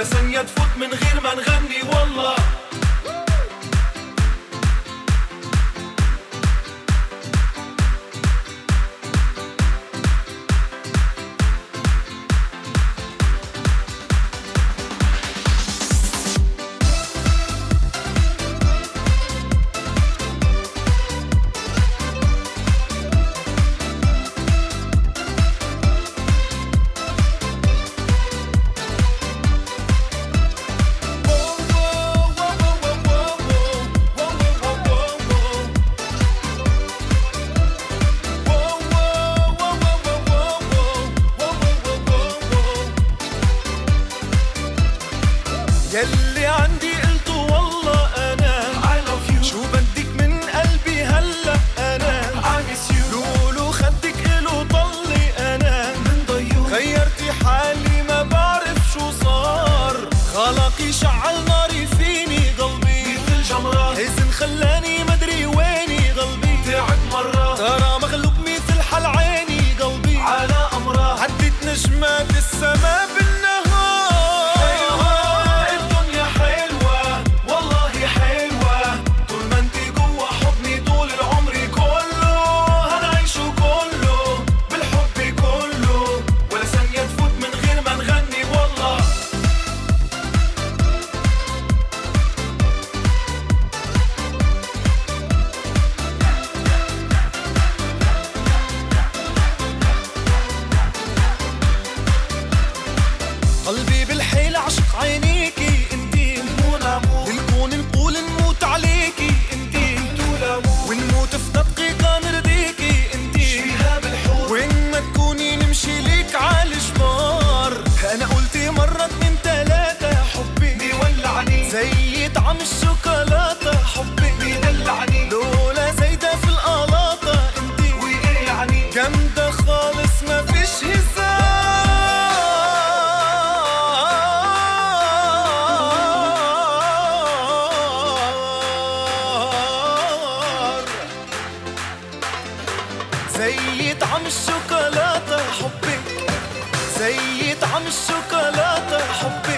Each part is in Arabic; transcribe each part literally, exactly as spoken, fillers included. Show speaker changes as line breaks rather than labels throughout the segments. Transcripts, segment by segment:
ثانية تفوت من غير ما نغني والله. يلي عندي قلته والله أنا I love you. شو بدك من قلبي هلأ أنا I miss you. لولو خدك إلو ضلي أنا من ضيوف. غيرتي حالي ما بعرف شو صار. خلقي شعل ناري فيني قلبي مثل جمرة. حزن خلاني مدري ويني قلبي تعب مرة. ترى مغلوب مثل حل عيني قلبي على أمره. عدت نجمات السما بالنهار. قلبي بالحيل عشق عينيكي انتي للكون نقول نموت عليكي انتي ونموت في دقيقة نرضيكي انتي وين ما تكوني نمشي ليك عالجمار. انا قلتي مرة اتنين تلاتة حبي بيولعني زي طعم الشوكولاتة. حبي بيدلعني لولا زايدة في القلاطة انتي وايه يعني جامدة خالص ما فيش هزار. زي طعم الشوكولاتة حبك زي طعم الشوكولاتة حبك.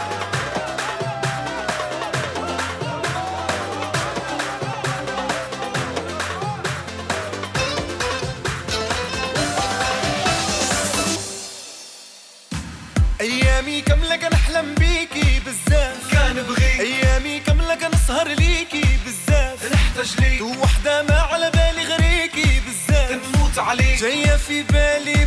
أيامي كاملة كان أحلم بيكي بالزاف. كان بغيك أيامي كاملة كان أسهر ليكي بالزاف. نحتاج ليك وحدة ما على بالي غريكي بالزاف. نموت عليك جاية في بالي